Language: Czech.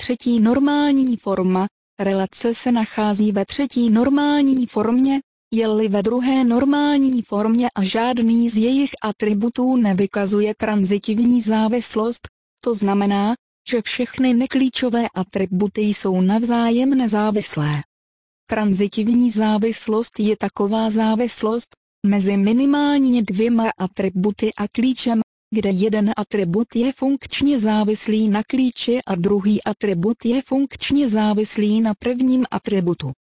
třetí normální forma, relace se nachází ve třetí normální formě, je-li ve druhé normální formě a žádný z jejich atributů nevykazuje tranzitivní závislost, to znamená, že všechny neklíčové atributy jsou navzájem nezávislé. Tranzitivní závislost je taková závislost mezi minimálně dvěma atributy a klíčem, kde jeden atribut je funkčně závislý na klíči a druhý atribut je funkčně závislý na prvním atributu.